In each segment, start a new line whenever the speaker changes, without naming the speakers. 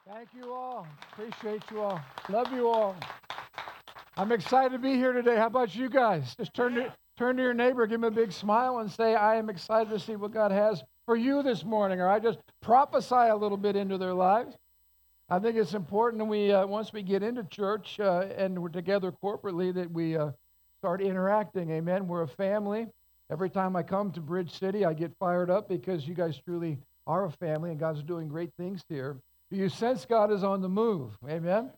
Thank you all. Appreciate you all. Love you all. I'm excited to be here today. How about you guys? Just turn to your neighbor, give him a big smile, and say, I am excited to see what God has for you this morning. Or I just prophesy a little bit into their lives. I think it's important we once we get into church and we're together corporately that we start interacting. Amen. We're a family. Every time I come to Bridge City, I get fired up because you guys truly are a family and God's doing great things here. Do you sense God is on the move? Amen.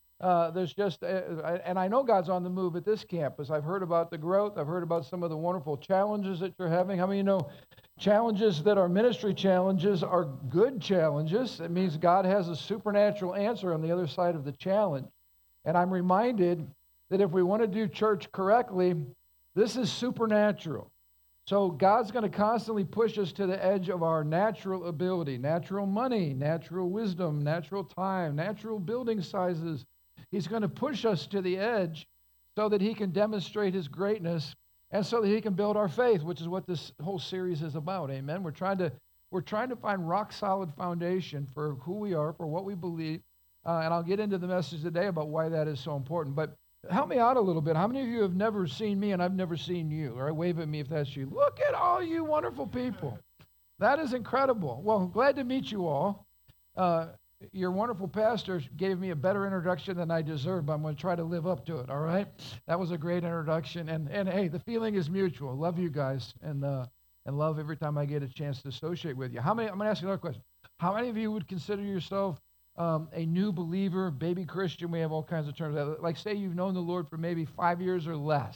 And I know God's on the move at this campus. I've heard about the growth. I've heard about some of the wonderful challenges that you're having. How many of you know challenges that are ministry challenges are good challenges? It means God has a supernatural answer on the other side of the challenge. And I'm reminded that if we want to do church correctly, this is supernatural. So God's going to constantly push us to the edge of our natural ability, natural money, natural wisdom, natural time, natural building sizes. He's going to push us to the edge so that he can demonstrate his greatness and so that he can build our faith, which is what this whole series is about. Amen. We're trying to find rock solid foundation for who we are, for what we believe. And I'll get into the message today about why that is so important. But help me out a little bit. How many of you have never seen me and I've never seen you? All right, wave at me if that's you. Look at all you wonderful people. That is incredible. Well, glad to meet you all. Your wonderful pastor gave me a better introduction than I deserved, but I'm going to try to live up to it, all right? That was a great introduction. And hey, the feeling is mutual. Love you guys and love every time I get a chance to associate with you. I'm going to ask you another question. How many of you would consider yourself a new believer, baby Christian? We have all kinds of terms. Like say you've known the Lord for maybe 5 years or less.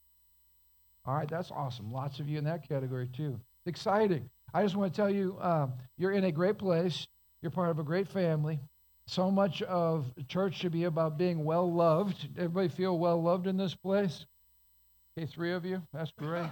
All right, that's awesome. Lots of you in that category too. It's exciting. I just want to tell you, you're in a great place. You're part of a great family. So much of church should be about being well loved. Everybody feel well loved in this place? Okay, 3 of you. That's great.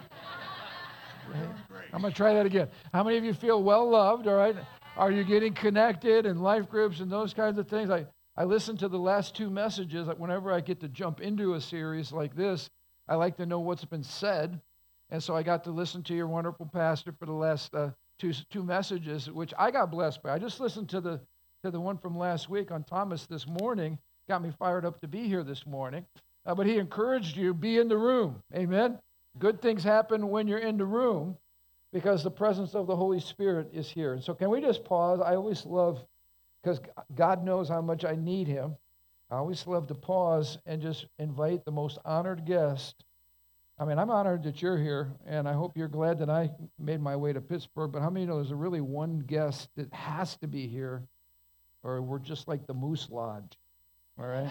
I'm going to try that again. How many of you feel well loved? All right. Are you getting connected in life groups and those kinds of things? I listened to the last 2 messages. Whenever I get to jump into a series like this, I like to know what's been said. And so I got to listen to your wonderful pastor for the last two messages, which I got blessed by. I just listened to the one from last week on Thomas this morning. Got me fired up to be here this morning. But he encouraged you, be in the room. Amen. Good things happen when you're in the room because the presence of the Holy Spirit is here. And so can we just pause? I always love, because God knows how much I need him, I always love to pause and just invite the most honored guest. I mean, I'm honored that you're here, and I hope you're glad that I made my way to Pittsburgh, but how many know there's really one guest that has to be here, or we're just like the Moose Lodge, all right?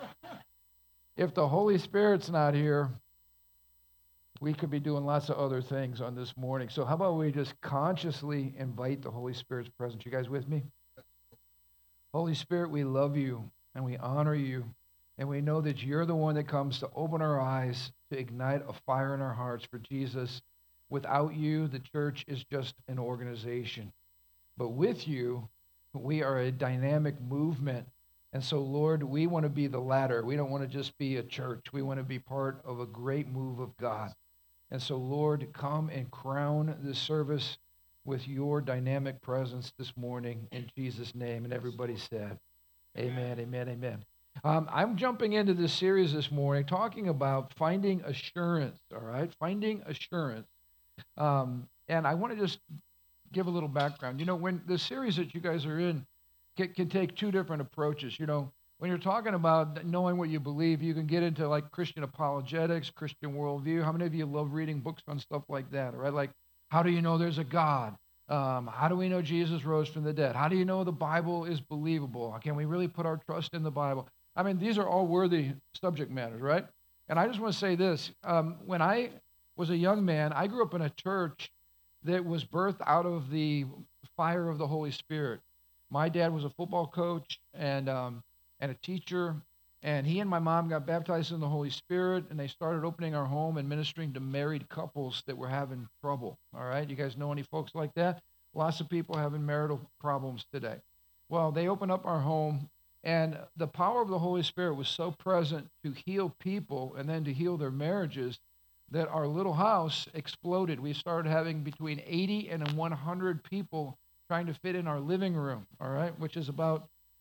If the Holy Spirit's not here, we could be doing lots of other things on this morning. So how about we just consciously invite the Holy Spirit's presence? You guys with me? Holy Spirit, we love you, and we honor you, and we know that you're the one that comes to open our eyes, to ignite a fire in our hearts for Jesus. Without you, the church is just an organization. But with you, we are a dynamic movement. And so, Lord, we want to be the latter. We don't want to just be a church. We want to be part of a great move of God. And so, Lord, come and crown this service with your dynamic presence this morning in Jesus' name. And everybody said, amen, amen, amen. I'm jumping into this series this morning talking about finding assurance, all right? Finding assurance. And I want to just give a little background. You know, when the series that you guys are in can take 2 different approaches. You know, when you're talking about knowing what you believe, you can get into like Christian apologetics, Christian worldview. How many of you love reading books on stuff like that, right? Like, how do you know there's a God? How do we know Jesus rose from the dead? How do you know the Bible is believable? Can we really put our trust in the Bible? I mean, these are all worthy subject matters, right? And I just want to say this. When I was a young man, I grew up in a church that was birthed out of the fire of the Holy Spirit. My dad was a football coach and a teacher, and he and my mom got baptized in the Holy Spirit, and they started opening our home and ministering to married couples that were having trouble, all right? You guys know any folks like that? Lots of people having marital problems today. Well, they opened up our home, and the power of the Holy Spirit was so present to heal people and then to heal their marriages that our little house exploded. We started having between 80 and 100 people trying to fit in our living room, all right, which is about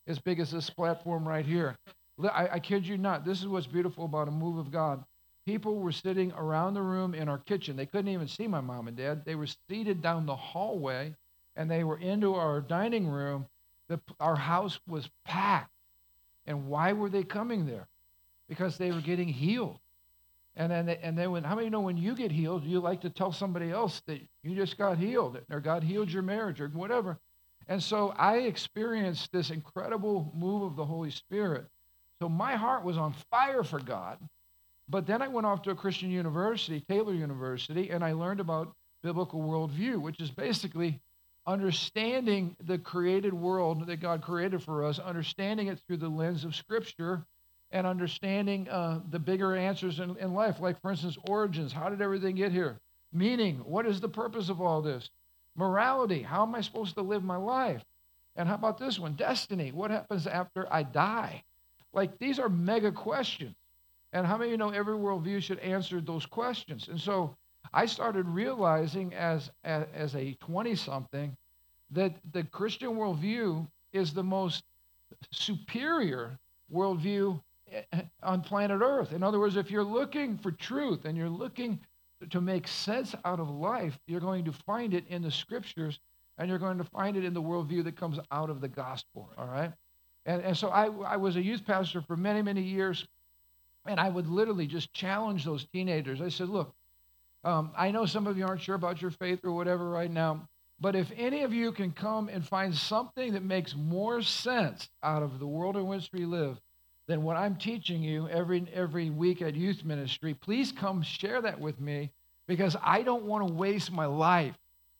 as big as this platform right here. I kid you not. This is what's beautiful about a move of God. People were sitting around the room in our kitchen. They couldn't even see my mom and dad. They were seated down the hallway, and they were into our dining room. Our house was packed. And why were they coming there? Because they were getting healed. And then how many know when you get healed, you like to tell somebody else that you just got healed, or God healed your marriage, or whatever. And so I experienced this incredible move of the Holy Spirit. So my heart was on fire for God. But then I went off to a Christian university, Taylor University, and I learned about biblical worldview, which is basically understanding the created world that God created for us, understanding it through the lens of Scripture, and understanding the bigger answers in life. Like, for instance, origins. How did everything get here? Meaning. What is the purpose of all this? Morality. How am I supposed to live my life? And how about this one? Destiny. What happens after I die? Like, these are mega questions. And how many of you know every worldview should answer those questions? And so I started realizing as a 20-something that the Christian worldview is the most superior worldview on planet Earth. In other words, if you're looking for truth and you're looking to make sense out of life, you're going to find it in the Scriptures, and you're going to find it in the worldview that comes out of the gospel, all right? And so I was a youth pastor for many, many years, and I would literally just challenge those teenagers. I said, look, I know some of you aren't sure about your faith or whatever right now, but if any of you can come and find something that makes more sense out of the world in which we live than what I'm teaching you every week at youth ministry, please come share that with me, because I don't want to waste my life.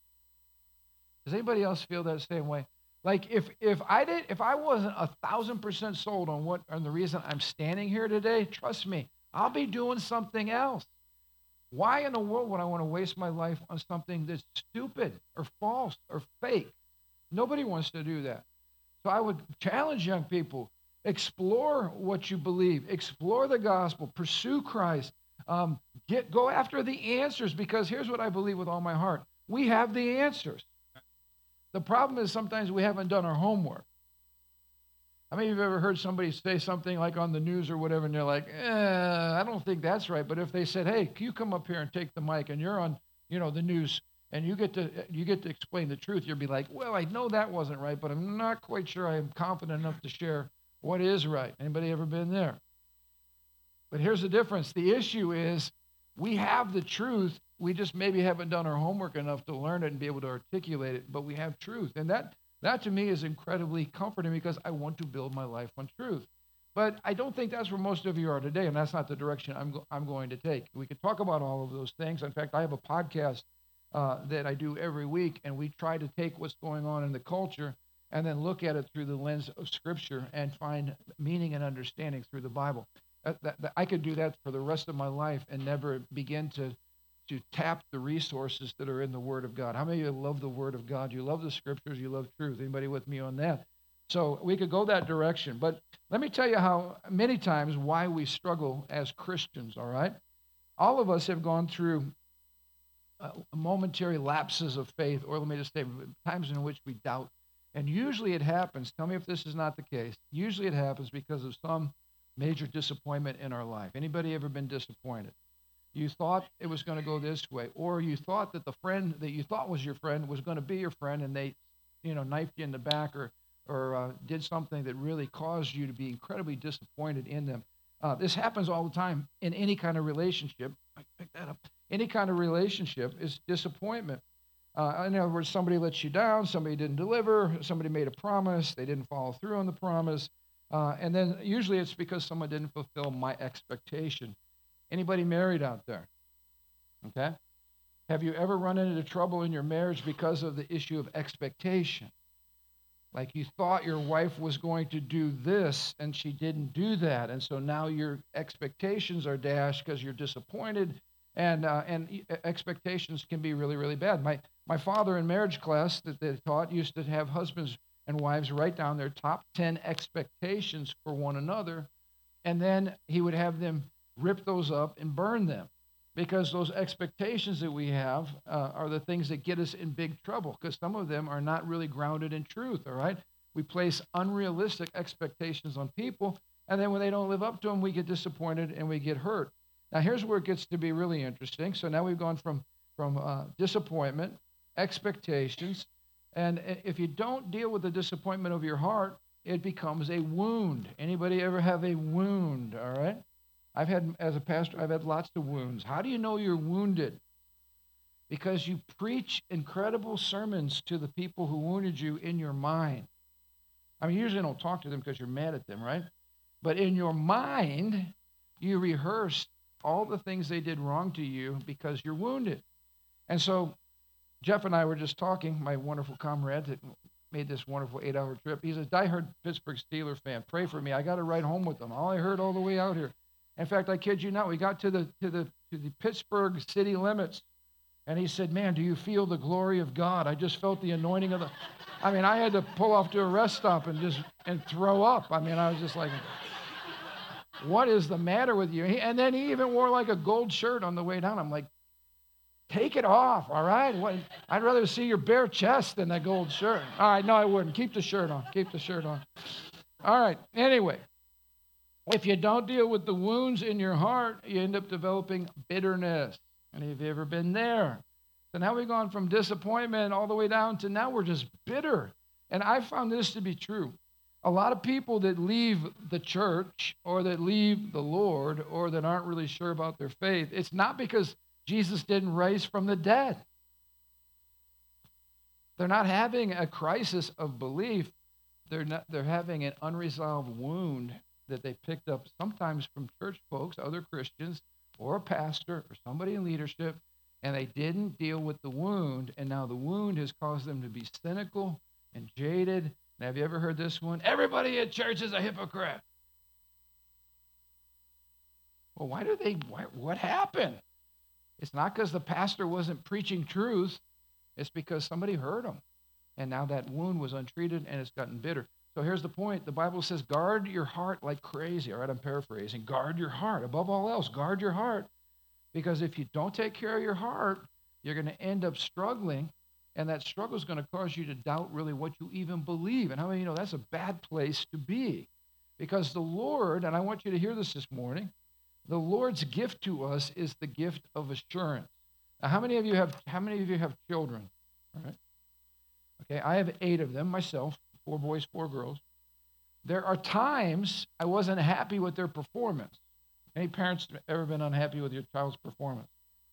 Does anybody else feel that same way? Like, if I wasn't 1,000% sold on the reason I'm standing here today, trust me, I'll be doing something else. Why in the world would I want to waste my life on something that's stupid or false or fake? Nobody wants to do that. So I would challenge young people, explore what you believe, explore the gospel, pursue Christ, go after the answers, because here's what I believe with all my heart. We have the answers. The problem is sometimes we haven't done our homework. How many of you have ever heard somebody say something like on the news or whatever, and they're like, I don't think that's right. But if they said, hey, can you come up here and take the mic, and you're on, the news, and you get to explain the truth, you'll be like, well, I know that wasn't right, but I'm not quite sure I am confident enough to share what is right. Anybody ever been there? But here's the difference. The issue is we have the truth. We just maybe haven't done our homework enough to learn it and be able to articulate it, but we have truth. And that to me is incredibly comforting, because I want to build my life on truth. But I don't think that's where most of you are today, and that's not the direction I'm going to take. We could talk about all of those things. In fact, I have a podcast that I do every week, and we try to take what's going on in the culture and then look at it through the lens of Scripture and find meaning and understanding through the Bible. I could do that for the rest of my life and never begin to tap the resources that are in the Word of God. How many of you love the Word of God? You love the Scriptures, you love truth. Anybody with me on that? So we could go that direction. But let me tell you how many times why we struggle as Christians, all right? All of us have gone through momentary lapses of faith, or let me just say, times in which we doubt. And usually it happens, tell me if this is not the case, usually it happens because of some major disappointment in our life. Anybody ever been disappointed? You thought it was going to go this way, or you thought that the friend that you thought was your friend was going to be your friend, and they, knifed you in the back, or did something that really caused you to be incredibly disappointed in them. This happens all the time in any kind of relationship. I picked that up. Any kind of relationship is disappointment. In other words, somebody lets you down, somebody didn't deliver, somebody made a promise, they didn't follow through on the promise, and then usually it's because someone didn't fulfill my expectation. Anybody married out there? Okay? Have you ever run into trouble in your marriage because of the issue of expectation? Like you thought your wife was going to do this and she didn't do that, and so now your expectations are dashed because you're disappointed, and expectations can be really, really bad. My father in marriage class that they taught used to have husbands and wives write down their top 10 expectations for one another, and then he would have them rip those up and burn them, because those expectations that we have are the things that get us in big trouble, because some of them are not really grounded in truth, all right? We place unrealistic expectations on people, and then when they don't live up to them, we get disappointed and we get hurt. Now, here's where it gets to be really interesting. So now we've gone from disappointment, expectations, and if you don't deal with the disappointment of your heart, it becomes a wound. Anybody ever have a wound? All right. As a pastor, I've had lots of wounds. How do you know you're wounded? Because you preach incredible sermons to the people who wounded you in your mind. I mean, usually don't talk to them because you're mad at them, right? But in your mind, you rehearse all the things they did wrong to you because you're wounded. And so Jeff and I were just talking, my wonderful comrade that made this wonderful 8-hour trip. He's a diehard Pittsburgh Steelers fan. Pray for me. I got to ride home with him. All I heard all the way out here. In fact, I kid you not, we got to the Pittsburgh city limits, and he said, "Man, do you feel the glory of God? I just felt the anointing of the." I mean, I had to pull off to a rest stop and throw up. I mean, I was just like, "What is the matter with you?" And then he even wore like a gold shirt on the way down. I'm like, "Take it off, all right? I'd rather see your bare chest than that gold shirt." All right, no, I wouldn't. Keep the shirt on. Keep the shirt on. All right. Anyway. If you don't deal with the wounds in your heart, you end up developing bitterness. Any of you ever been there? So now we've gone from disappointment all the way down to now we're just bitter. And I found this to be true. A lot of people that leave the church or that leave the Lord or that aren't really sure about their faith, it's not because Jesus didn't rise from the dead. They're not having a crisis of belief. They're having an unresolved wound that they picked up sometimes from church folks, other Christians, or a pastor, or somebody in leadership, and they didn't deal with the wound, and now the wound has caused them to be cynical and jaded. And have you ever heard this one? Everybody at church is a hypocrite. Well, what happened? It's not because the pastor wasn't preaching truth. It's because somebody hurt him. And now that wound was untreated, and it's gotten bitter. So here's the point. The Bible says, guard your heart like crazy. All right, I'm paraphrasing. Guard your heart. Above all else, guard your heart. Because if you don't take care of your heart, you're going to end up struggling, and that struggle is going to cause you to doubt really what you even believe. And how many of you know that's a bad place to be? Because the Lord, and I want you to hear this morning, the Lord's gift to us is the gift of assurance. Now, how many of you have children? All right. Okay, I have 8 of them myself. 4 boys, 4 girls. There are times I wasn't happy with their performance. Any parents ever been unhappy with your child's performance?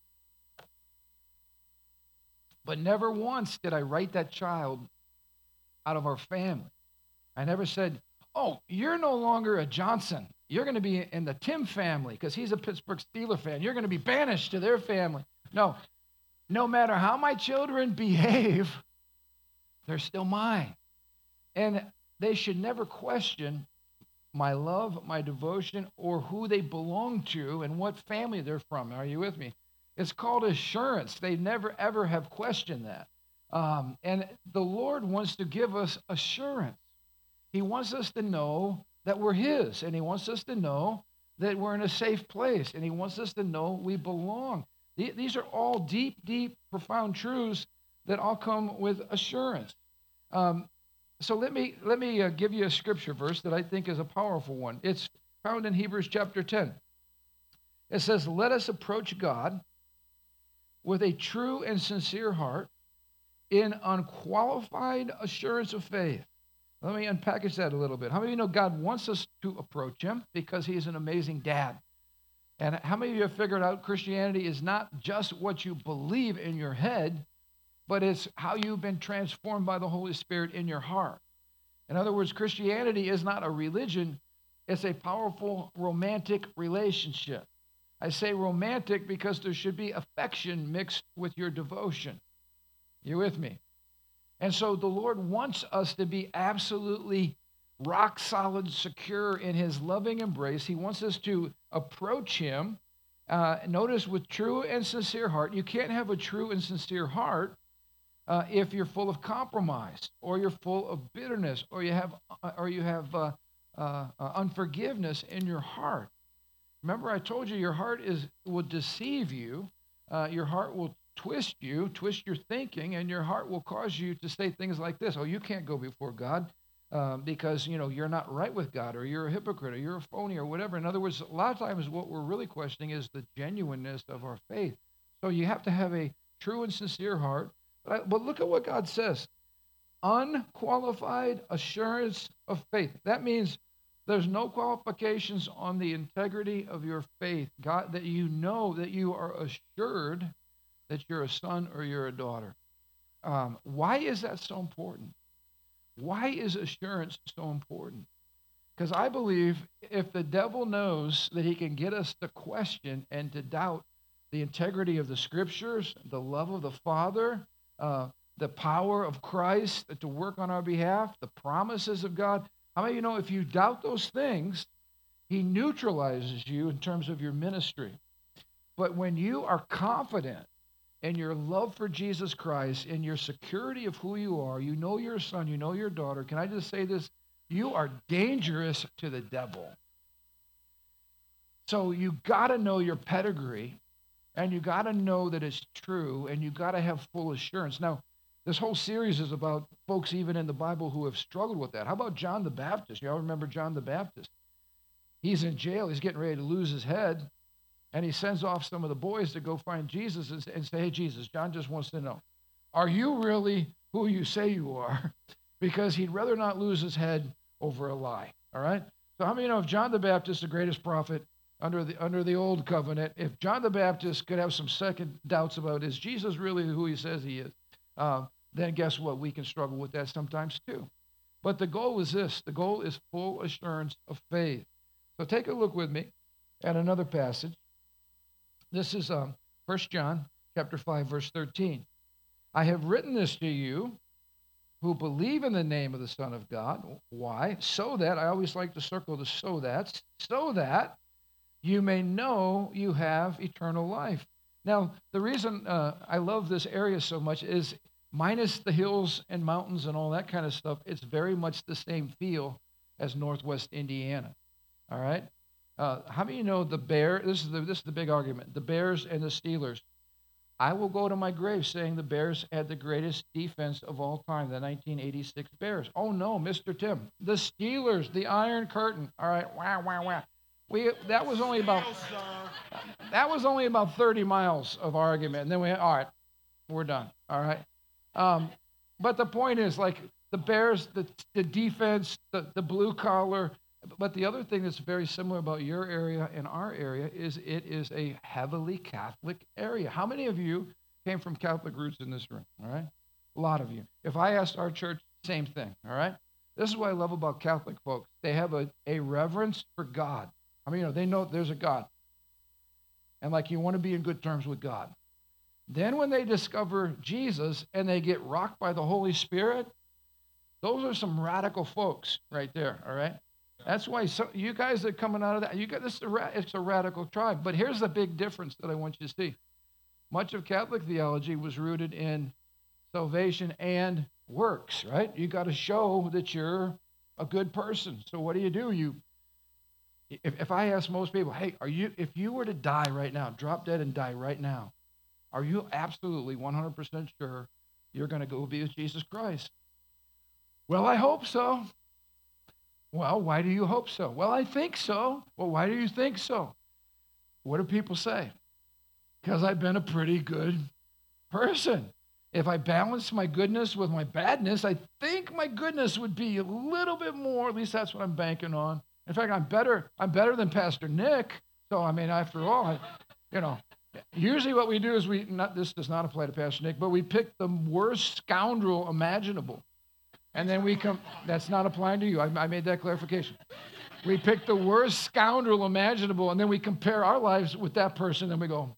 But never once did I write that child out of our family. I never said, "Oh, you're no longer a Johnson. You're going to be in the Tim family because he's a Pittsburgh Steelers fan. You're going to be banished to their family." No, no matter how my children behave, they're still mine. And they should never question my love, my devotion, or who they belong to and what family they're from. Are you with me? It's called assurance. They never, ever have questioned that. And the Lord wants to give us assurance. He wants us to know that we're His, and He wants us to know that we're in a safe place, and He wants us to know we belong. These are all deep, deep, profound truths that all come with assurance. So let me give you a scripture verse that I think is a powerful one. It's found in Hebrews chapter 10. It says, "Let us approach God with a true and sincere heart in unqualified assurance of faith." Let me unpackage that a little bit. How many of you know God wants us to approach Him because He's an amazing dad? And how many of you have figured out Christianity is not just what you believe in your head, but it's how you've been transformed by the Holy Spirit in your heart? In other words, Christianity is not a religion, it's a powerful romantic relationship. I say romantic because there should be affection mixed with your devotion. You with me? And so the Lord wants us to be absolutely rock solid, secure in His loving embrace. He wants us to approach Him, notice, with true and sincere heart. You can't have a true and sincere heart if you're full of compromise, or you're full of bitterness, or you have unforgiveness in your heart. Remember, I told you your heart will deceive you. Your heart will twist your thinking, and your heart will cause you to say things like this: "Oh, you can't go before God. because you're not right with God, or you're a hypocrite, or you're a phony, or whatever. In other words, a lot of times what we're really questioning is the genuineness of our faith. So you have to have a true and sincere heart. But look at what God says: unqualified assurance of faith. That means there's no qualifications on the integrity of your faith. God, that you know that you are assured that you're a son or you're a daughter. Why is that so important? Why is assurance so important? Because I believe if the devil knows that he can get us to question and to doubt the integrity of the scriptures, the love of the Father, the power of Christ to work on our behalf, the promises of God, how many of you know if you doubt those things, he neutralizes you in terms of your ministry? But when you are confident in your love for Jesus Christ, in your security of who you are, you know you're a son, you know you're a daughter. Can I just say this? You are dangerous to the devil. So you got to know your pedigree, and you got to know that it's true, and you got to have full assurance. Now, this whole series is about folks even in the Bible who have struggled with that. How about John the Baptist? You all remember John the Baptist? He's in jail. He's getting ready to lose his head. And he sends off some of the boys to go find Jesus and say, hey, Jesus, John just wants to know, are you really who you say you are? Because he'd rather not lose his head over a lie, all right? So how many know if John the Baptist, the greatest prophet under the old covenant, if John the Baptist could have some second doubts about, is Jesus really who he says he is? Then guess what? We can struggle with that sometimes too. But the goal is this. The goal is full assurance of faith. So take a look with me at another passage. This is 1 John chapter 5, verse 13. I have written this to you who believe in the name of the Son of God. Why? So that, I always like to circle the so that you may know you have eternal life. Now, the reason I love this area so much is minus the hills and mountains and all that kind of stuff, it's very much the same feel as Northwest Indiana. All right? How many of you know the Bears? This is the big argument. The Bears and the Steelers. I will go to my grave saying the Bears had the greatest defense of all time, the 1986 Bears. Oh, no, Mr. Tim. The Steelers, the Iron Curtain. All right, wow. That was only about 30 miles of argument. And then all right, we're done. All right. But the point is, like, the Bears, the defense, the blue collar. But the other thing that's very similar about your area and our area is it is a heavily Catholic area. How many of you came from Catholic roots in this room? All right. A lot of you. If I asked our church, same thing. All right. This is what I love about Catholic folks. They have a reverence for God. I mean, they know there's a God. And like you want to be in good terms with God. Then when they discover Jesus and they get rocked by the Holy Spirit, those are some radical folks right there, all right? That's why you guys that are coming out of that, it's a radical tribe. But here's the big difference that I want you to see. Much of Catholic theology was rooted in salvation and works, right? You got to show that you're a good person. So what do? If I ask most people, hey, if you were to die right now, drop dead and die right now, are you absolutely 100% sure you're going to go be with Jesus Christ? Well, I hope so. Well, why do you hope so? Well, I think so. Well, why do you think so? What do people say? Because I've been a pretty good person. If I balance my goodness with my badness, I think my goodness would be a little bit more. At least that's what I'm banking on. In fact, I'm better than Pastor Nick. So, I mean, after all, usually what we do is this does not apply to Pastor Nick, but we pick the worst scoundrel imaginable. And then that's not applying to you. I made that clarification. We pick the worst scoundrel imaginable, and then we compare our lives with that person, and we go,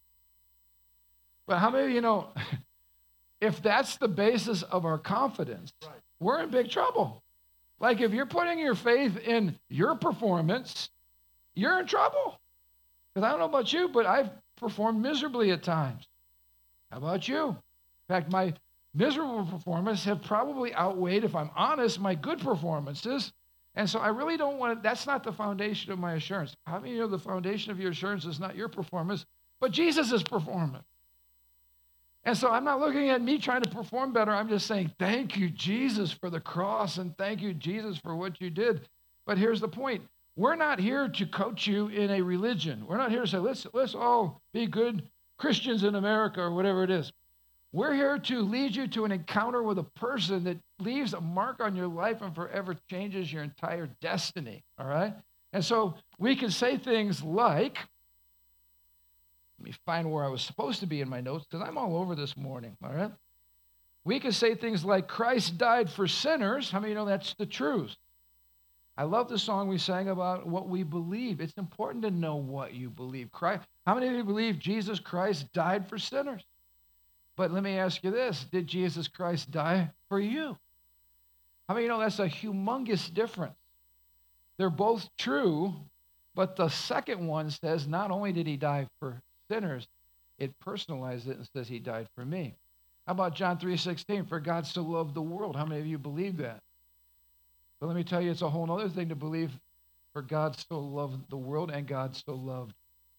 but how many of you know, if that's the basis of our confidence, we're in big trouble. Like if you're putting your faith in your performance, you're in trouble. Because I don't know about you, but I've performed miserably at times. How about you? In fact, my miserable performance have probably outweighed, if I'm honest, my good performances. And so I really don't want to, that's not the foundation of my assurance. How many of you know the foundation of your assurance is not your performance, but Jesus' performance? And so I'm not looking at me trying to perform better. I'm just saying, thank you, Jesus, for the cross, and thank you, Jesus, for what you did. But here's the point. We're not here to coach you in a religion. We're not here to say, let's all be good Christians in America or whatever it is. We're here to lead you to an encounter with a person that leaves a mark on your life and forever changes your entire destiny, all right? And so we can say things like, let me find where I was supposed to be in my notes because I'm all over this morning, all right? We can say things like, Christ died for sinners. How many of you know that's the truth? I love the song we sang about what we believe. It's important to know what you believe. How many of you believe Jesus Christ died for sinners? But let me ask you this. Did Jesus Christ die for you? How many of you know that's a humongous difference? They're both true, but the second one says not only did he die for sinners, it personalized it and says he died for me. How about John 3:16? For God so loved the world. How many of you believe that? But let me tell you, it's a whole other thing to believe for God so loved the world and God so loved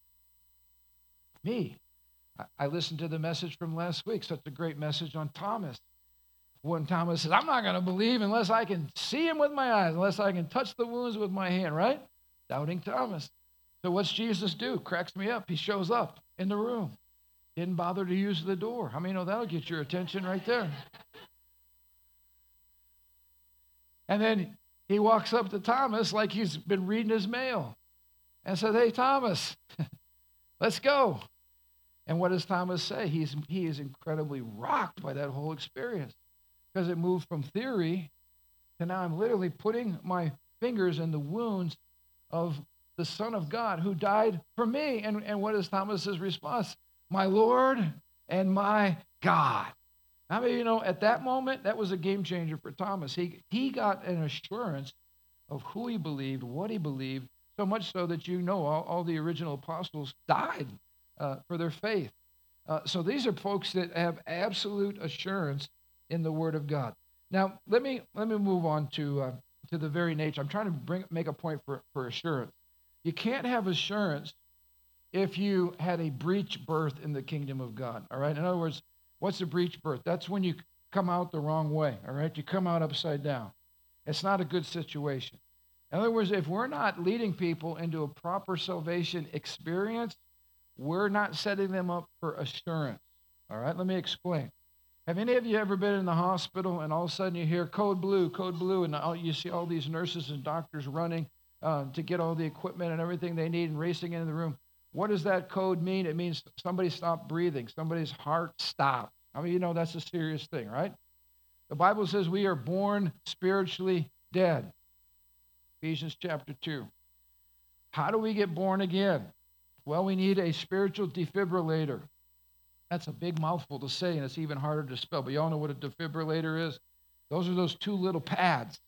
me. I listened to the message from last week, such a great message on Thomas. When Thomas says, I'm not going to believe unless I can see him with my eyes, unless I can touch the wounds with my hand, right? Doubting Thomas. So what's Jesus do? Cracks me up. He shows up in the room. Didn't bother to use the door. How many know that'll get your attention right there? And then he walks up to Thomas like he's been reading his mail and says, hey, Thomas, let's go. And what does Thomas say? He is incredibly rocked by that whole experience because it moved from theory to now I'm literally putting my fingers in the wounds of the Son of God who died for me. And what is Thomas's response? My Lord and my God. How many of you know at that moment, that was a game changer for Thomas. He got an assurance of who he believed, what he believed, so much so that you know all the original apostles died for their faith. So these are folks that have absolute assurance in the Word of God. Now, let me move on to the very nature. I'm trying to make a point for assurance. You can't have assurance if you had a breech birth in the kingdom of God, all right? In other words, what's a breech birth? That's when you come out the wrong way, all right? You come out upside down. It's not a good situation. In other words, if we're not leading people into a proper salvation experience, we're not setting them up for assurance, all right? Let me explain. Have any of you ever been in the hospital and all of a sudden you hear code blue, and you see all these nurses and doctors running to get all the equipment and everything they need and racing into the room? What does that code mean? It means somebody stopped breathing. Somebody's heart stopped. I mean, you know that's a serious thing, right? The Bible says we are born spiritually dead. Ephesians chapter 2. How do we get born again? Well, we need a spiritual defibrillator. That's a big mouthful to say, and it's even harder to spell. But y'all know what a defibrillator is? Those are those two little pads.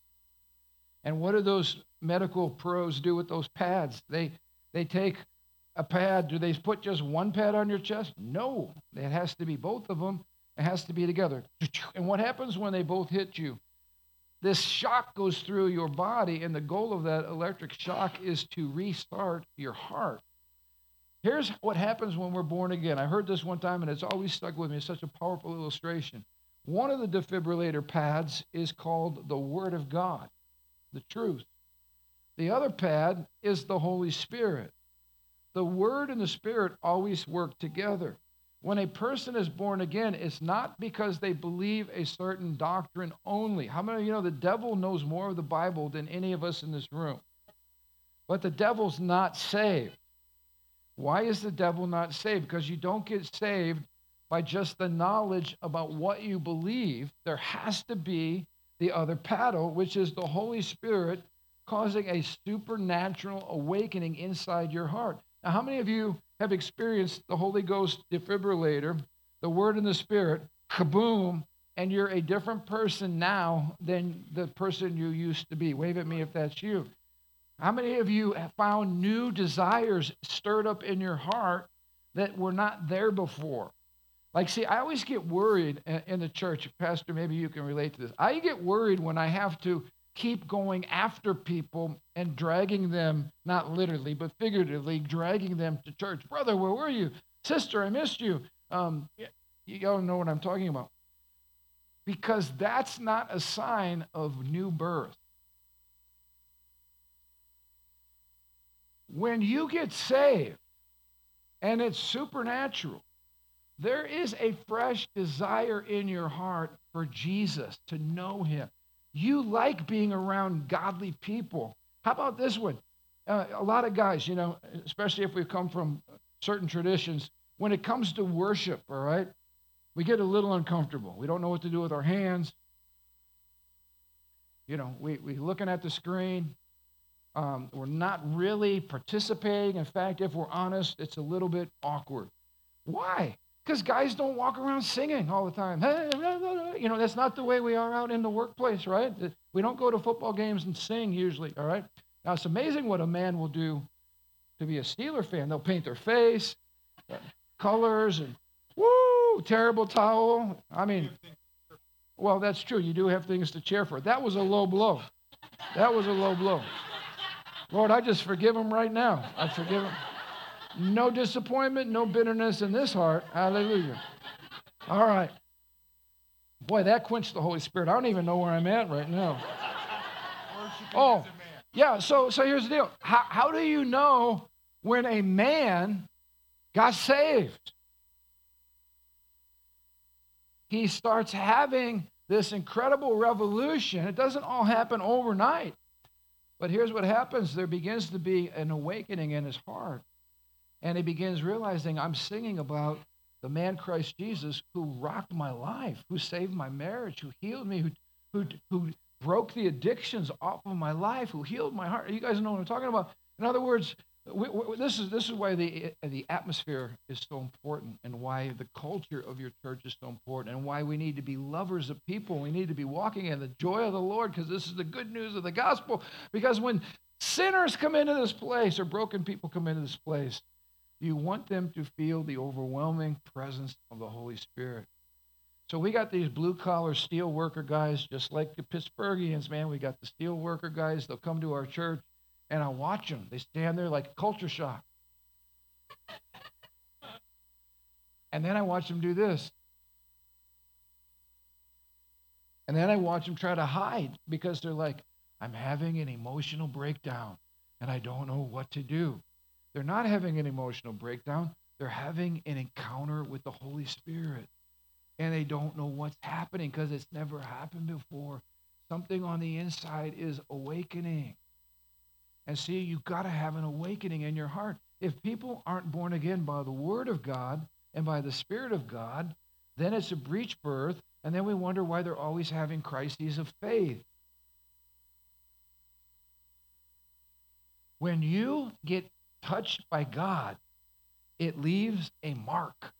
And what do those medical pros do with those pads? They take a pad. Do they put just one pad on your chest? No. It has to be both of them. It has to be together. And what happens when they both hit you? This shock goes through your body, and the goal of that electric shock is to restart your heart. Here's what happens when we're born again. I heard this one time, and it's always stuck with me. It's such a powerful illustration. One of the defibrillator pads is called the Word of God, the truth. The other pad is the Holy Spirit. The Word and the Spirit always work together. When a person is born again, it's not because they believe a certain doctrine only. How many of you know the devil knows more of the Bible than any of us in this room? But the devil's not saved. Why is the devil not saved? Because you don't get saved by just the knowledge about what you believe. There has to be the other paddle, which is the Holy Spirit causing a supernatural awakening inside your heart. Now, how many of you have experienced the Holy Ghost defibrillator, the Word and the Spirit, kaboom, and you're a different person now than the person you used to be? Wave at me if that's you. How many of you have found new desires stirred up in your heart that were not there before? Like, see, I always get worried in the church. Pastor, maybe you can relate to this. I get worried when I have to keep going after people and dragging them, not literally, but figuratively, dragging them to church. Brother, where were you? Sister, I missed you. You all know what I'm talking about. Because that's not a sign of new birth. When you get saved, and it's supernatural, there is a fresh desire in your heart for Jesus, to know him. You like being around godly people. How about this one? A lot of guys, especially if we come from certain traditions, when it comes to worship, all right, we get a little uncomfortable. We don't know what to do with our hands. We're looking at the screen. We're not really participating. In fact, if we're honest, it's a little bit awkward. Why? Because guys don't walk around singing all the time. That's not the way we are out in the workplace, right? We don't go to football games and sing usually, all right? Now, it's amazing what a man will do to be a Steeler fan. They'll paint their face, colors, and woo, terrible towel. Well, that's true. You do have things to cheer for. That was a low blow. That was a low blow. Lord, I just forgive him right now. I forgive him. No disappointment, no bitterness in this heart. Hallelujah. All right. Boy, that quenched the Holy Spirit. I don't even know where I'm at right now. Oh, yeah. So here's the deal. How do you know when a man got saved? He starts having this incredible revolution. It doesn't all happen overnight. But here's what happens. There begins to be an awakening in his heart. And he begins realizing, I'm singing about the man Christ Jesus who rocked my life, who saved my marriage, who healed me, who broke the addictions off of my life, who healed my heart. You guys know what I'm talking about. In other words, this is why the atmosphere is so important, and why the culture of your church is so important, and why we need to be lovers of people. We need to be walking in the joy of the Lord, because this is the good news of the gospel. Because when sinners come into this place, or broken people come into this place, you want them to feel the overwhelming presence of the Holy Spirit. So we got these blue-collar steel worker guys, just like the Pittsburghians, man. We got the steel worker guys. They'll come to our church, and I watch them. They stand there like culture shock. And then I watch them do this. And then I watch them try to hide, because they're like, I'm having an emotional breakdown, and I don't know what to do. They're not having an emotional breakdown. They're having an encounter with the Holy Spirit. And they don't know what's happening, because it's never happened before. Something on the inside is awakening. And see, you've got to have an awakening in your heart. If people aren't born again by the Word of God and by the Spirit of God, then it's a breech birth, and then we wonder why they're always having crises of faith. When you get touched by God, it leaves a mark.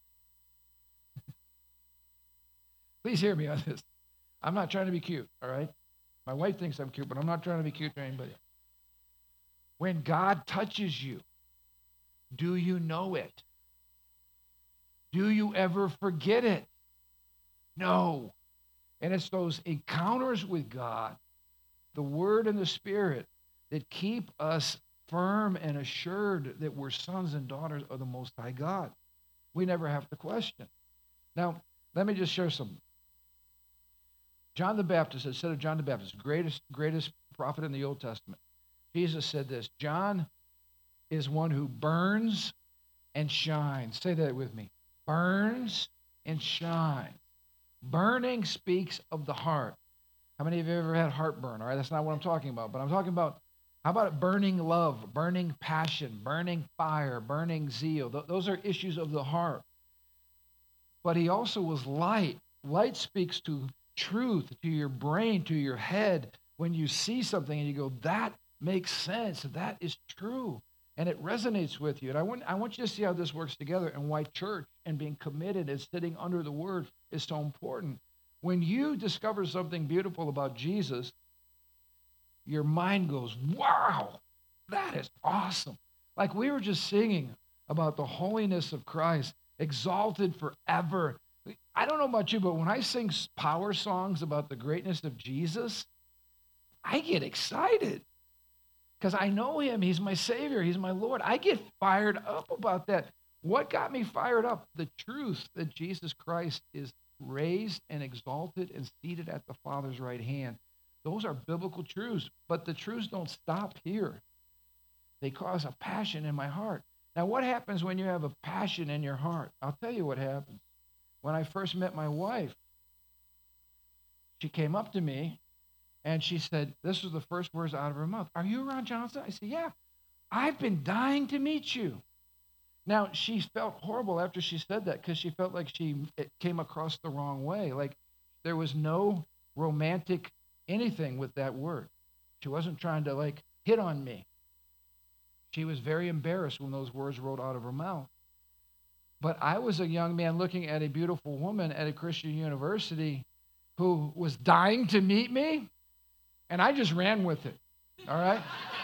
Please hear me on this. I'm not trying to be cute, all right? My wife thinks I'm cute, but I'm not trying to be cute to anybody. When God touches you, do you know it? Do you ever forget it? No. And it's those encounters with God, the Word and the Spirit, that keep us firm and assured that we're sons and daughters of the Most High God. We never have to question. Now, let me just share some. John the Baptist, instead of John the Baptist, greatest prophet in the Old Testament, Jesus said this: John is one who burns and shines. Say that with me. Burns and shines. Burning speaks of the heart. How many of you have ever had heartburn? All right, that's not what I'm talking about. But I'm talking about, how about it, burning love, burning passion, burning fire, burning zeal? Those are issues of the heart. But he also was light. Light speaks to truth, to your brain, to your head. When you see something and you go, that makes sense, that is true, and it resonates with you. And I want you to see how this works together, and why church and being committed and sitting under the Word is so important. When you discover something beautiful about Jesus, your mind goes, wow, that is awesome. Like we were just singing about the holiness of Christ, exalted forever. I don't know about you, but when I sing power songs about the greatness of Jesus, I get excited. Because I know him. He's my Savior. He's my Lord. I get fired up about that. What got me fired up? The truth that Jesus Christ is raised and exalted and seated at the Father's right hand. Those are biblical truths, but the truths don't stop here. They cause a passion in my heart. Now, what happens when you have a passion in your heart? I'll tell you what happens. When I first met my wife, she came up to me and she said, this was the first words out of her mouth. Are you Ron Johnson? I said, yeah. I've been dying to meet you. Now, she felt horrible after she said that because she felt like it came across the wrong way. Like there was no romantic anything with that word. She wasn't trying to like hit on me. She was very embarrassed when those words rolled out of her mouth. But I was a young man looking at a beautiful woman at a Christian university who was dying to meet me, and I just ran with it, all right?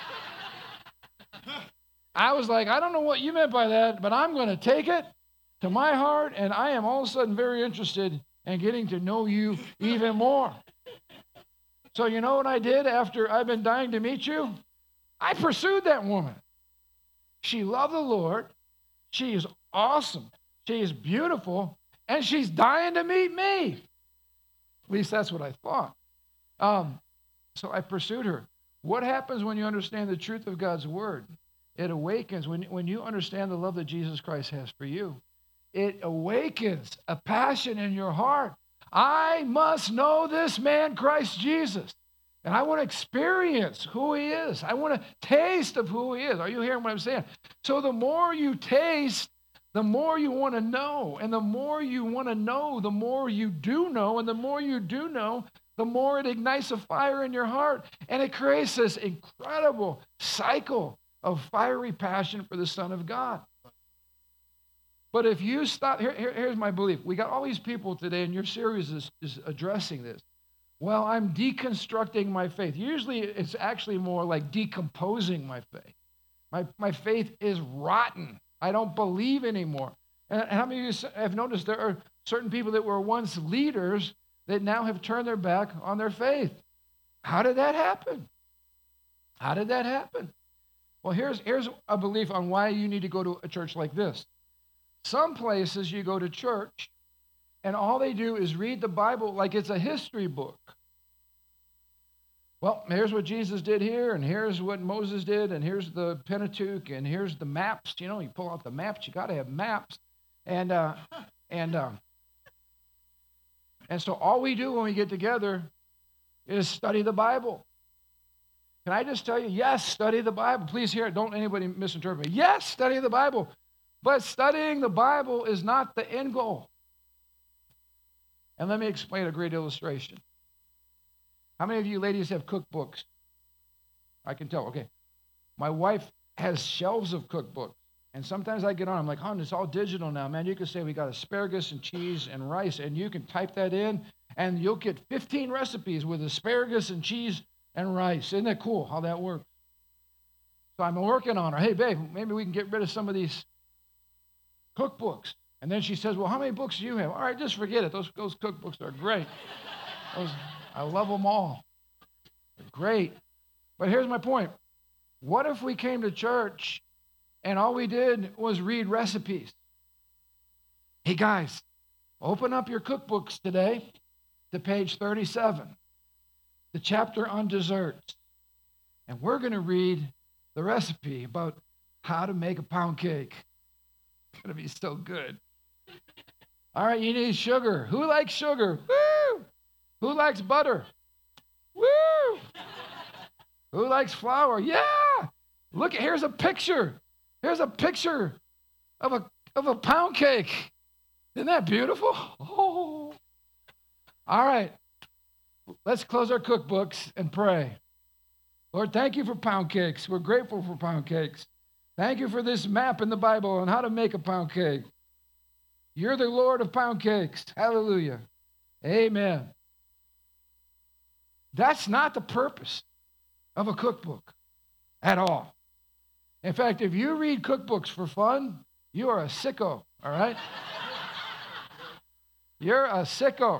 I was like, I don't know what you meant by that, but I'm going to take it to my heart, and I am all of a sudden very interested in getting to know you even more. So you know what I did after I've been dying to meet you? I pursued that woman. She loved the Lord. She is awesome. She is beautiful, and she's dying to meet me. At least that's what I thought. So I pursued her. What happens when you understand the truth of God's word? It awakens. When you understand the love that Jesus Christ has for you, it awakens a passion in your heart. I must know this man, Christ Jesus. And I want to experience who he is. I want to taste of who he is. Are you hearing what I'm saying? So the more you taste, the more you want to know. And the more you want to know, the more you do know. And the more you do know, the more it ignites a fire in your heart. And it creates this incredible cycle of fiery passion for the Son of God. But if you stop, here's my belief. We got all these people today, and your series is addressing this. Well, I'm deconstructing my faith. Usually it's actually more like decomposing my faith. My faith is rotten. I don't believe anymore. And how many of you have noticed there are certain people that were once leaders that now have turned their back on their faith? How did that happen? How did that happen? Well, here's a belief on why you need to go to a church like this. Some places you go to church, and all they do is read the Bible like it's a history book. Well, here's what Jesus did here, and here's what Moses did, and here's the Pentateuch, and here's the maps. You know, you pull out the maps. You got to have maps, and so all we do when we get together is study the Bible. Can I just tell you, yes, study the Bible. Please hear it. Don't anybody misinterpret me. Yes, study the Bible. But studying the Bible is not the end goal. And let me explain a great illustration. How many of you ladies have cookbooks? I can tell. Okay. My wife has shelves of cookbooks. And sometimes I get on, I'm like, hon, it's all digital now, man. You can say we got asparagus and cheese and rice, and you can type that in, and you'll get 15 recipes with asparagus and cheese and rice. Isn't that cool how that works? So I'm working on her. Hey, babe, maybe we can get rid of some of these cookbooks. And then she says, well, how many books do you have? All right, just forget it. Those cookbooks are great. I love them all. They're great. But here's my point. What if we came to church and all we did was read recipes? Hey, guys, open up your cookbooks today to page 37, the chapter on desserts. And we're going to read the recipe about how to make a pound cake. It's going to be so good. All right, you need sugar. Who likes sugar? Woo! Who likes butter? Woo! Who likes flour? Yeah! Look, here's a picture. Here's a picture of a pound cake. Isn't that beautiful? Oh. All right. Let's close our cookbooks and pray. Lord, thank you for pound cakes. We're grateful for pound cakes. Thank you for this map in the Bible on how to make a pound cake. You're the Lord of pound cakes. Hallelujah. Amen. That's not the purpose of a cookbook at all. In fact, if you read cookbooks for fun, you are a sicko, all right? You're a sicko.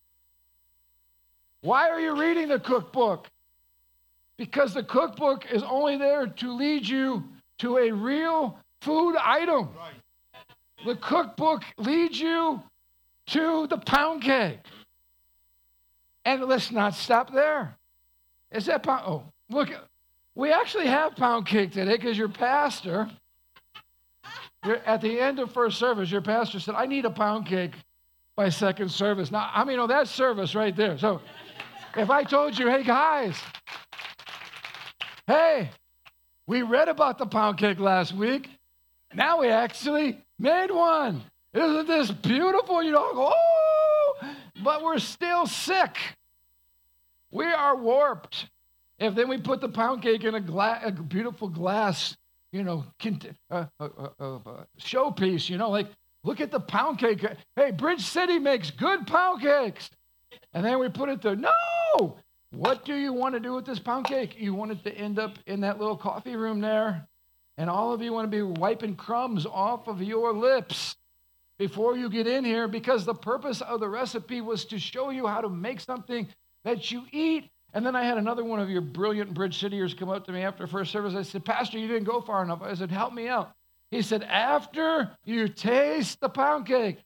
Why are you reading the cookbook? Because the cookbook is only there to lead you to a real food item. Right. The cookbook leads you to the pound cake. And let's not stop there. Is that pound? Oh, look, we actually have pound cake today because your pastor, at the end of first service, your pastor said, I need a pound cake by second service. Now, I mean, that's service right there. So if I told you, hey, guys, hey, we read about the pound cake last week. Now we actually made one. Isn't this beautiful? You don't go, oh, but we're still sick. We are warped. If then we put the pound cake in a beautiful glass, showpiece, like, look at the pound cake. Hey, Bridge City makes good pound cakes. And then we put it there. No! What do you want to do with this pound cake? You want it to end up in that little coffee room there. And all of you want to be wiping crumbs off of your lips before you get in here, because the purpose of the recipe was to show you how to make something that you eat. And then I had another one of your brilliant Bridge Cityers come up to me after first service. I said, Pastor, you didn't go far enough. I said, help me out. He said, after you taste the pound cake,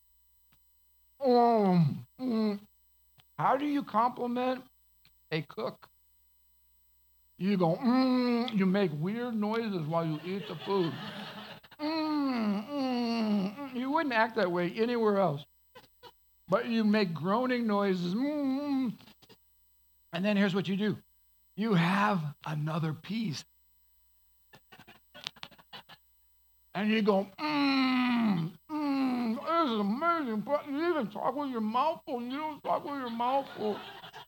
how do you compliment a cook? You go, you make weird noises while you eat the food. You wouldn't act that way anywhere else. But you make groaning noises. And then here's what you do. You have another piece. And you go, this is amazing. But you even talk with your mouth full. You don't talk with your mouth full.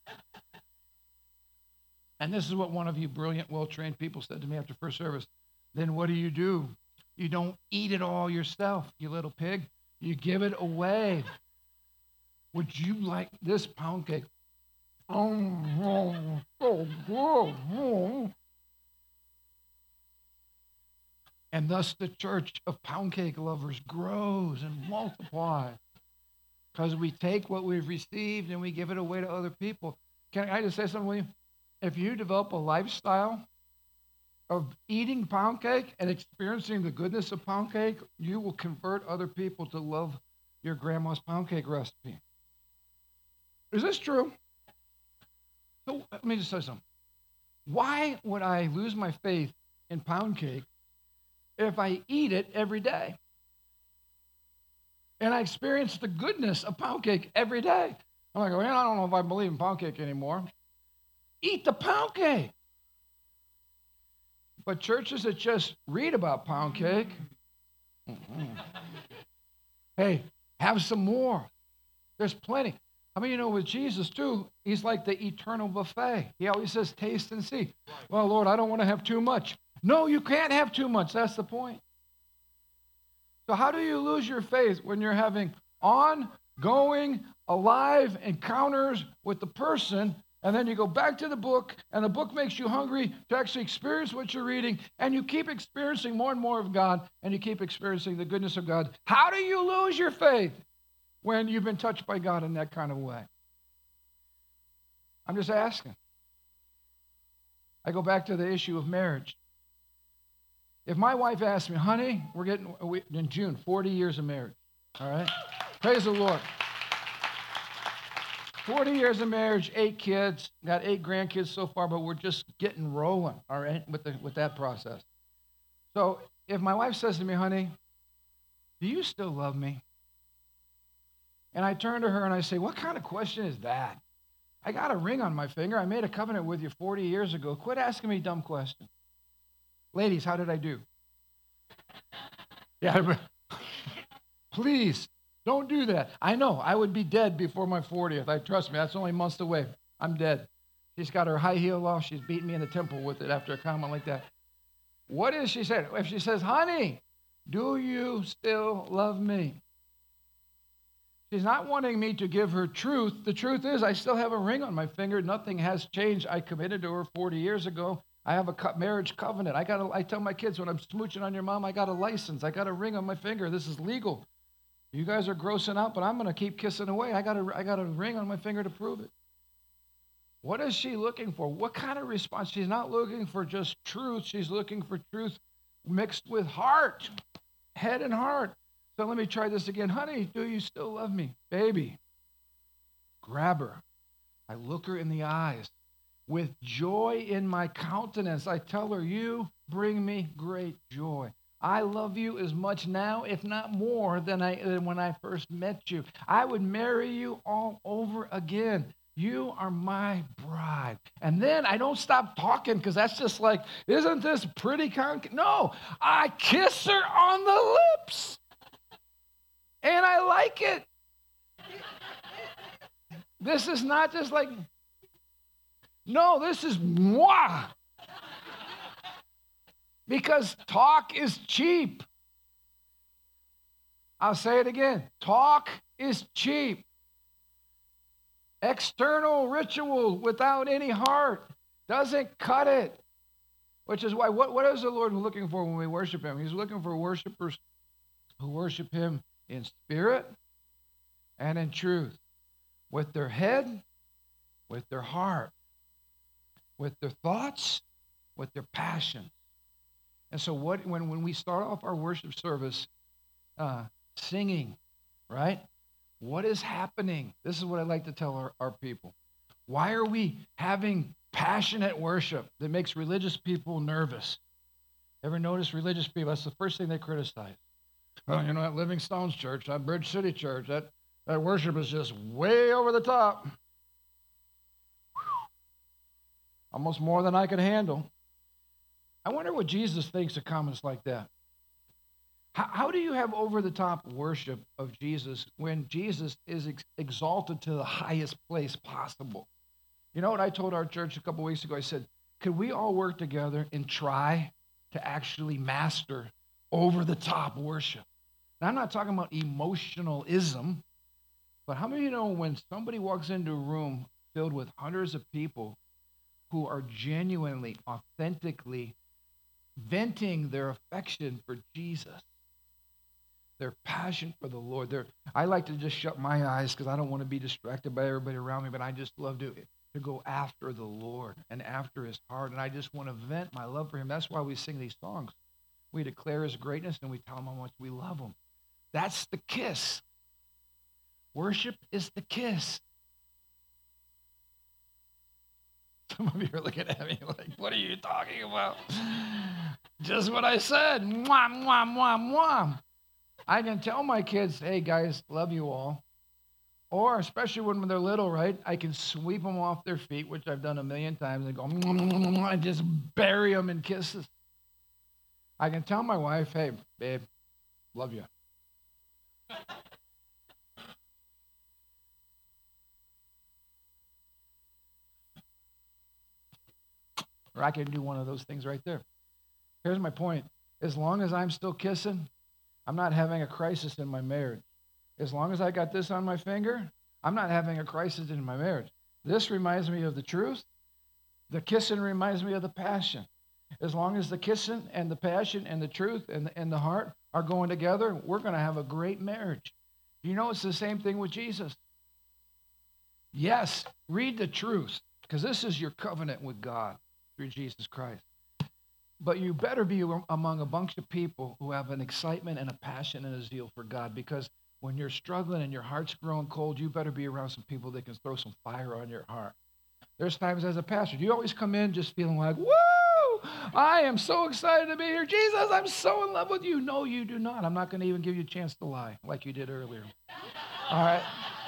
And this is what one of you brilliant, well-trained people said to me after first service. Then what do? You don't eat it all yourself, you little pig. You give it away. Would you like this pound cake? So good. And thus the church of pound cake lovers grows and multiplies, because we take what we've received and we give it away to other people. Can I just say something, William? If you develop a lifestyle of eating pound cake and experiencing the goodness of pound cake, you will convert other people to love your grandma's pound cake recipe. Is this true? So let me just say something. Why would I lose my faith in pound cake if I eat it every day? And I experience the goodness of pound cake every day. I'm like, I don't know if I believe in pound cake anymore. Eat the pound cake. But churches that just read about pound cake, hey, have some more. There's plenty. I mean, with Jesus too, he's like the eternal buffet. He always says, taste and see. Well, Lord, I don't want to have too much. No, you can't have too much. That's the point. So how do you lose your faith when you're having ongoing, alive encounters with the person, and then you go back to the book, and the book makes you hungry to actually experience what you're reading, and you keep experiencing more and more of God, and you keep experiencing the goodness of God? How do you lose your faith when you've been touched by God in that kind of way? I'm just asking. I go back to the issue of marriage. If my wife asked me, honey, we're getting, in June, 40 years of marriage, all right? Praise the Lord. 40 years of marriage, 8 kids, got 8 grandkids so far, but we're just getting rolling, all right, with that process. So if my wife says to me, honey, do you still love me? And I turn to her and I say, what kind of question is that? I got a ring on my finger. I made a covenant with you 40 years ago. Quit asking me dumb questions. Ladies, how did I do? Yeah, please. Don't do that. I know. I would be dead before my 40th. Trust me, that's only months away. I'm dead. She's got her high heel off. She's beating me in the temple with it after a comment like that. What is she saying? If she says, honey, do you still love me? She's not wanting me to give her truth. The truth is I still have a ring on my finger. Nothing has changed. I committed to her 40 years ago. I have a marriage covenant. I tell my kids when I'm smooching on your mom, I got a license. I got a ring on my finger. This is legal. You guys are grossing out, but I'm going to keep kissing away. I got a ring on my finger to prove it. What is she looking for? What kind of response? She's not looking for just truth. She's looking for truth mixed with heart, head and heart. So let me try this again. Honey, do you still love me? Baby, grab her. I look her in the eyes. With joy in my countenance, I tell her, you bring me great joy. I love you as much now, if not more, than when I first met you. I would marry you all over again. You are my bride. And then I don't stop talking because that's just like, isn't this pretty? No, I kiss her on the lips. And I like it. This is not just like, no, this is moi. Because talk is cheap. I'll say it again. Talk is cheap. External ritual without any heart doesn't cut it. Which is why, what is the Lord looking for when we worship him? He's looking for worshipers who worship him in spirit and in truth. With their head, with their heart, with their thoughts, with their passion. And so when we start off our worship service singing, right? What is happening? This is what I like to tell our people. Why are we having passionate worship that makes religious people nervous? Ever notice religious people? That's the first thing they criticize. Well, you know, at Living Stones Church, that Bridge City Church, that worship is just way over the top. Almost more than I could handle. I wonder what Jesus thinks of comments like that. How do you have over-the-top worship of Jesus when Jesus is exalted to the highest place possible? You know what I told our church a couple weeks ago? I said, could we all work together and try to actually master over-the-top worship? Now, I'm not talking about emotionalism, but how many of you know when somebody walks into a room filled with hundreds of people who are genuinely, authentically venting their affection for Jesus, their passion for the Lord. I like to just shut my eyes because I don't want to be distracted by everybody around me, but I just love to go after the Lord and after his heart, and I just want to vent my love for him. That's why we sing these songs. We declare his greatness, and we tell him how much we love him. That's the kiss. Worship is the kiss. Some of you are looking at me like, what are you talking about? Just what I said. Mwah, mwah, mwah, mwah. I can tell my kids, hey, guys, love you all. Or especially when they're little, right? I can sweep them off their feet, which I've done a million times, and go, mwah, mwah, mwah, mwah, and just bury them in kisses. I can tell my wife, hey, babe, love you. Or I can do one of those things right there. Here's my point. As long as I'm still kissing, I'm not having a crisis in my marriage. As long as I got this on my finger, I'm not having a crisis in my marriage. This reminds me of the truth. The kissing reminds me of the passion. As long as the kissing and the passion and the truth and the heart are going together, we're going to have a great marriage. You know, it's the same thing with Jesus. Yes, read the truth, because this is your covenant with God through Jesus Christ. But you better be among a bunch of people who have an excitement and a passion and a zeal for God, because when you're struggling and your heart's growing cold, you better be around some people that can throw some fire on your heart. There's times as a pastor, do you always come in just feeling like, woo, I am so excited to be here. Jesus, I'm so in love with you. No, you do not. I'm not going to even give you a chance to lie like you did earlier. All right?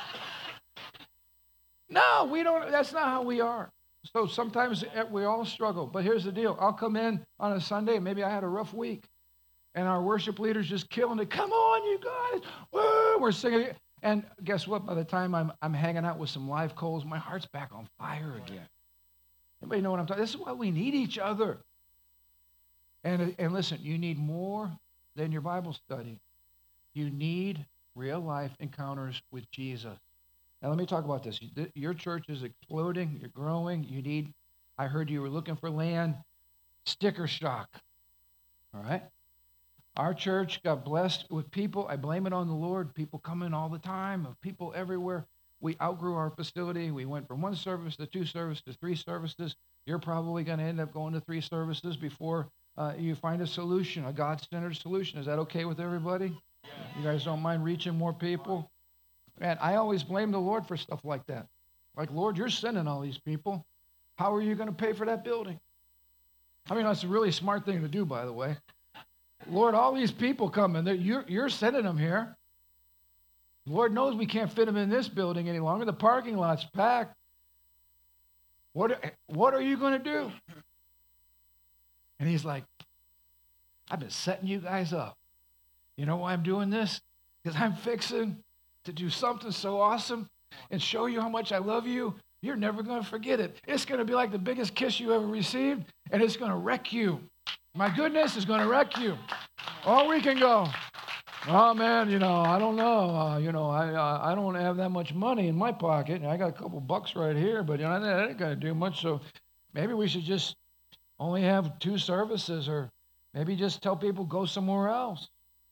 No, we don't. That's not how we are. So sometimes we all struggle. But here's the deal. I'll come in on a Sunday, maybe I had a rough week, and our worship leader's just killing it. Come on, you guys. Woo! We're singing. And guess what? By the time I'm hanging out with some live coals, my heart's back on fire again. Anybody know what I'm talking about? This is why we need each other. And listen, you need more than your Bible study. You need real life encounters with Jesus. Now, let me talk about this. Your church is exploding. You're growing. I heard you were looking for land. Sticker shock. All right? Our church got blessed with people. I blame it on the Lord. People come in all the time, of people everywhere. We outgrew our facility. We went from 1 service to 2 services to 3 services. You're probably going to end up going to 3 services before you find a solution, a God-centered solution. Is that okay with everybody? You guys don't mind reaching more people? And I always blame the Lord for stuff like that. Like, Lord, you're sending all these people. How are you going to pay for that building? I mean, that's a really smart thing to do, by the way. Lord, all these people coming, you're sending them here. Lord knows we can't fit them in this building any longer. The parking lot's packed. What are you going to do? And he's like, I've been setting you guys up. You know why I'm doing this? Because I'm fixing to do something so awesome and show you how much I love you. You're never going to forget it. It's going to be like the biggest kiss you ever received, and it's going to wreck you. My goodness is going to wreck you. Or we can go, oh, man, I don't know. I don't have that much money in my pocket. I got a couple bucks right here, but that ain't going to do much. So maybe we should just only have 2 services, or maybe just tell people go somewhere else.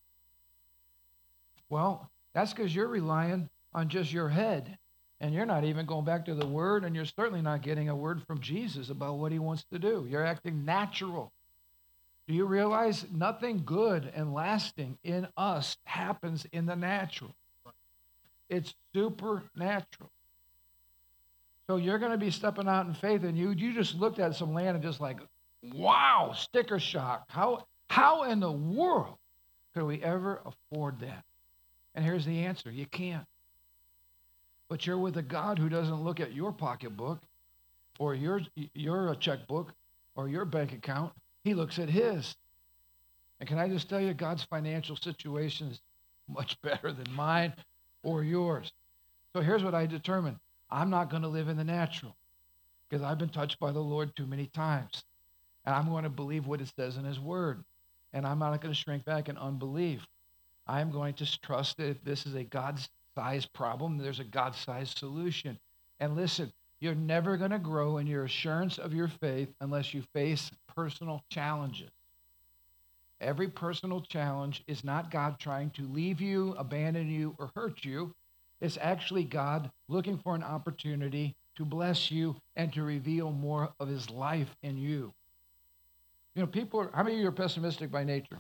Well, that's because you're relying on just your head, and you're not even going back to the Word, and you're certainly not getting a word from Jesus about what he wants to do. You're acting natural. Do you realize nothing good and lasting in us happens in the natural? It's supernatural. So you're going to be stepping out in faith, and you just looked at some land and just like, wow, sticker shock. How in the world could we ever afford that? And here's the answer. You can't. But you're with a God who doesn't look at your pocketbook or your checkbook or your bank account. He looks at his. And can I just tell you, God's financial situation is much better than mine or yours. So here's what I determined. I'm not going to live in the natural because I've been touched by the Lord too many times. And I'm going to believe what it says in his word. And I'm not going to shrink back in unbelief. I'm going to trust that if this is a God-sized problem, there's a God-sized solution. And listen, you're never going to grow in your assurance of your faith unless you face personal challenges. Every personal challenge is not God trying to leave you, abandon you, or hurt you. It's actually God looking for an opportunity to bless you and to reveal more of his life in you. How many of you are pessimistic by nature?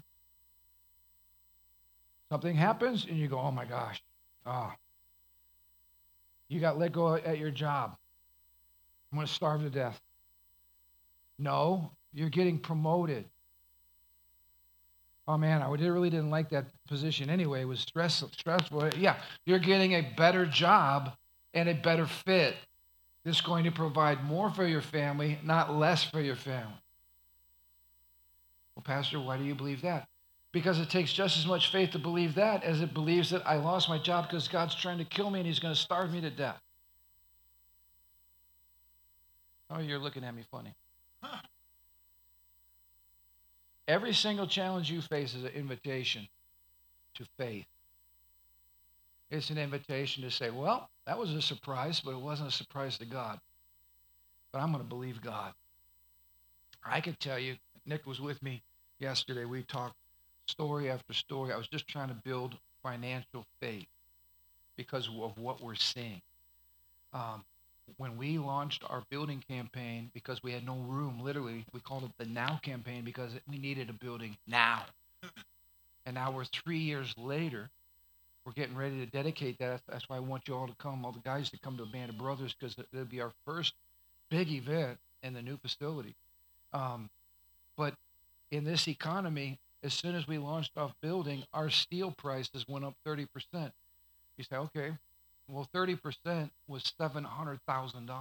Something happens and you go, oh my gosh, you got let go at your job. I'm going to starve to death. No, you're getting promoted. Oh man, I really didn't like that position anyway. It was stressful. Yeah, you're getting a better job and a better fit. It's going to provide more for your family, not less for your family. Well, Pastor, why do you believe that? Because it takes just as much faith to believe that as it believes that I lost my job because God's trying to kill me and he's going to starve me to death. Oh, you're looking at me funny. Every single challenge you face is an invitation to faith. It's an invitation to say, well, that was a surprise, but it wasn't a surprise to God. But I'm going to believe God. I could tell you, Nick was with me yesterday. We talked story after story. I was just trying to build financial faith because of what we're seeing. When we launched our building campaign, because we had no room, literally, we called it the Now campaign because we needed a building now. And now we're 3 years later. We're getting ready to dedicate that. That's why I want you all to come, all the guys to come to Band of Brothers, because it'll be our first big event in the new facility. But in this economy, as soon as we launched off building, our steel prices went up 30%. You say, okay, well, 30% was $700,000.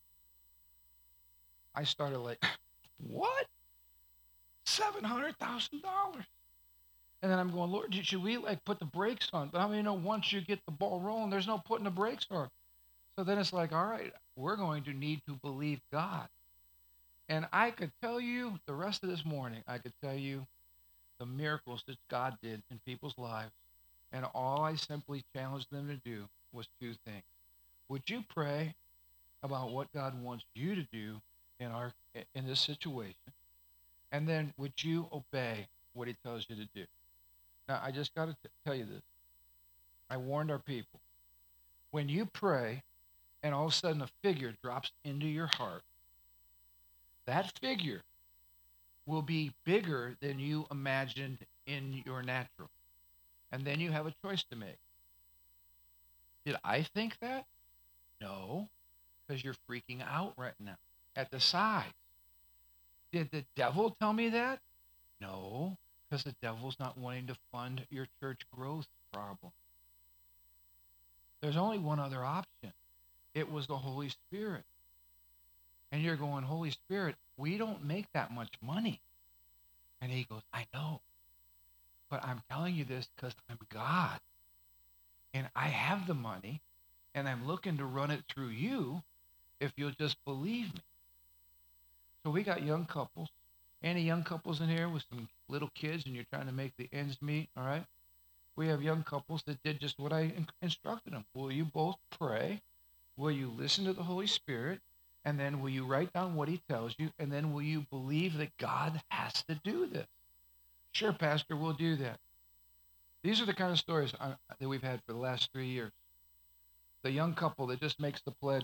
I started like, what? $700,000? And then I'm going, Lord, should we put the brakes on? But once you get the ball rolling, there's no putting the brakes on. So then it's like, all right, we're going to need to believe God. And I could tell you the rest of this morning, I could tell you the miracles that God did in people's lives. And all I simply challenged them to do was 2 things. Would you pray about what God wants you to do in this situation? And then would you obey what he tells you to do? Now, I just got to tell you this. I warned our people. When you pray and all of a sudden a figure drops into your heart, that figure will be bigger than you imagined in your natural. And then you have a choice to make. Did I think that? No, because you're freaking out right now at the size. Did the devil tell me that? No, because the devil's not wanting to fund your church growth problem. There's only one other option. It was the Holy Spirit. And you're going, Holy Spirit, we don't make that much money. And he goes, I know, but I'm telling you this because I'm God. And I have the money, and I'm looking to run it through you if you'll just believe me. So we got young couples. Any young couples in here with some little kids and you're trying to make the ends meet, all right? We have young couples that did just what I instructed them. Will you both pray? Will you listen to the Holy Spirit? And then will you write down what he tells you? And then will you believe that God has to do this? Sure, Pastor, we'll do that. These are the kind of stories that we've had for the last 3 years. The young couple that just makes the pledge.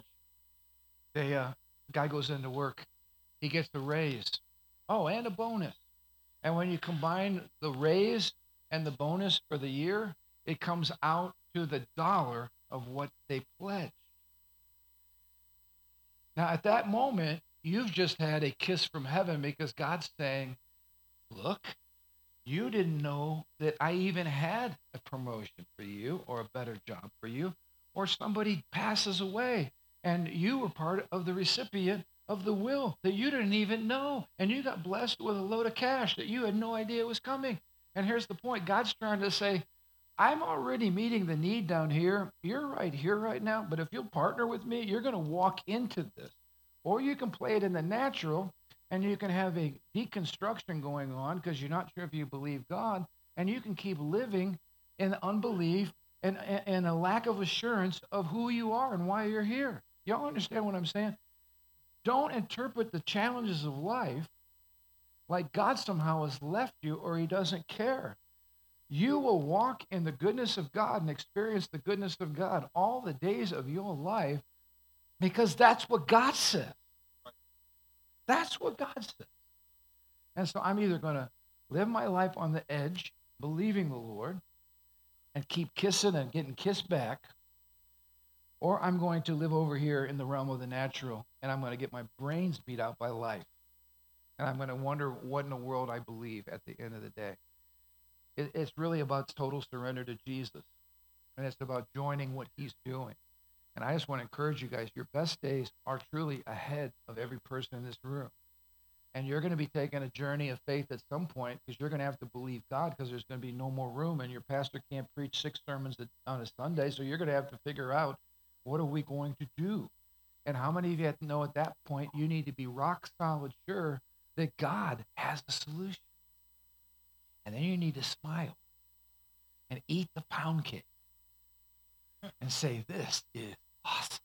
Guy goes into work. He gets the raise. Oh, and a bonus. And when you combine the raise and the bonus for the year, it comes out to the dollar of what they pledged. Now, at that moment, you've just had a kiss from heaven because God's saying, look, you didn't know that I even had a promotion for you or a better job for you, or somebody passes away and you were part of the recipient of the will that you didn't even know. And you got blessed with a load of cash that you had no idea was coming. And here's the point. God's trying to say, I'm already meeting the need down here. You're right here right now. But if you'll partner with me, you're going to walk into this. Or you can play it in the natural and you can have a deconstruction going on because you're not sure if you believe God. And you can keep living in unbelief and a lack of assurance of who you are and why you're here. Y'all understand what I'm saying? Don't interpret the challenges of life like God somehow has left you or he doesn't care. You will walk in the goodness of God and experience the goodness of God all the days of your life because that's what God said. That's what God said. And so I'm either going to live my life on the edge, believing the Lord, and keep kissing and getting kissed back, or I'm going to live over here in the realm of the natural, and I'm going to get my brains beat out by life. And I'm going to wonder what in the world I believe at the end of the day. It's really about total surrender to Jesus. And it's about joining what he's doing. And I just want to encourage you guys, your best days are truly ahead of every person in this room. And you're going to be taking a journey of faith at some point because you're going to have to believe God because there's going to be no more room and your pastor can't preach 6 sermons on a Sunday. So you're going to have to figure out, what are we going to do? And how many of you have to know at that point you need to be rock solid sure that God has the solution? And then you need to smile and eat the pound cake and say, this is awesome.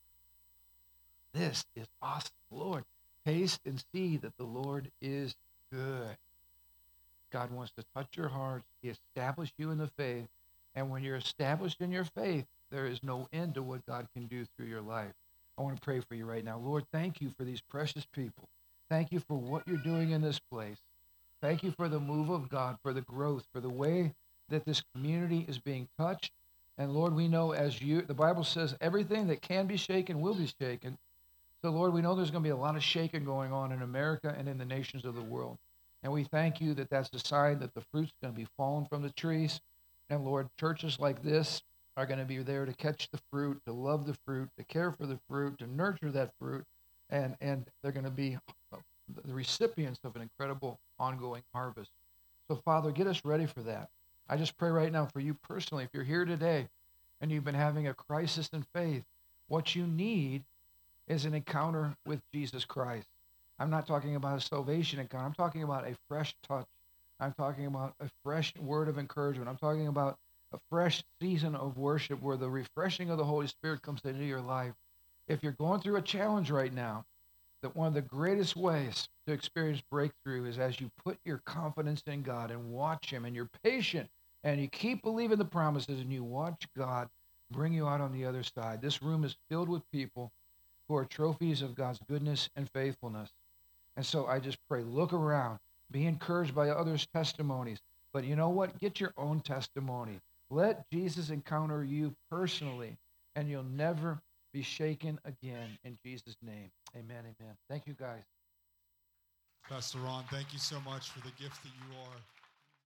This is awesome. Lord, taste and see that the Lord is good. God wants to touch your hearts. He established you in the faith. And when you're established in your faith, there is no end to what God can do through your life. I want to pray for you right now. Lord, thank you for these precious people. Thank you for what you're doing in this place. Thank you for the move of God, for the growth, for the way that this community is being touched. And Lord, we know the Bible says everything that can be shaken will be shaken. So Lord, we know there's going to be a lot of shaking going on in America and in the nations of the world. And we thank you that that's a sign that the fruit's going to be falling from the trees. And Lord, churches like this are going to be there to catch the fruit, to love the fruit, to care for the fruit, to nurture that fruit. And they're going to be the recipients of an incredible ongoing harvest. So Father, get us ready for that. I just pray right now for you personally, if you're here today and you've been having a crisis in faith, what you need is an encounter with Jesus Christ. I'm not talking about a salvation encounter. I'm talking about a fresh touch. I'm talking about a fresh word of encouragement. I'm talking about a fresh season of worship where the refreshing of the Holy Spirit comes into your life. If you're going through a challenge right now, that one of the greatest ways to experience breakthrough is as you put your confidence in God and watch him, and you're patient and you keep believing the promises and you watch God bring you out on the other side. This room is filled with people who are trophies of God's goodness and faithfulness. And so I just pray, look around, be encouraged by others' testimonies. But you know what? Get your own testimony. Let Jesus encounter you personally, and you'll never be shaken again. In Jesus' name, amen, amen. Thank you, guys.
Pastor Ron, thank you so much for the gift that you are.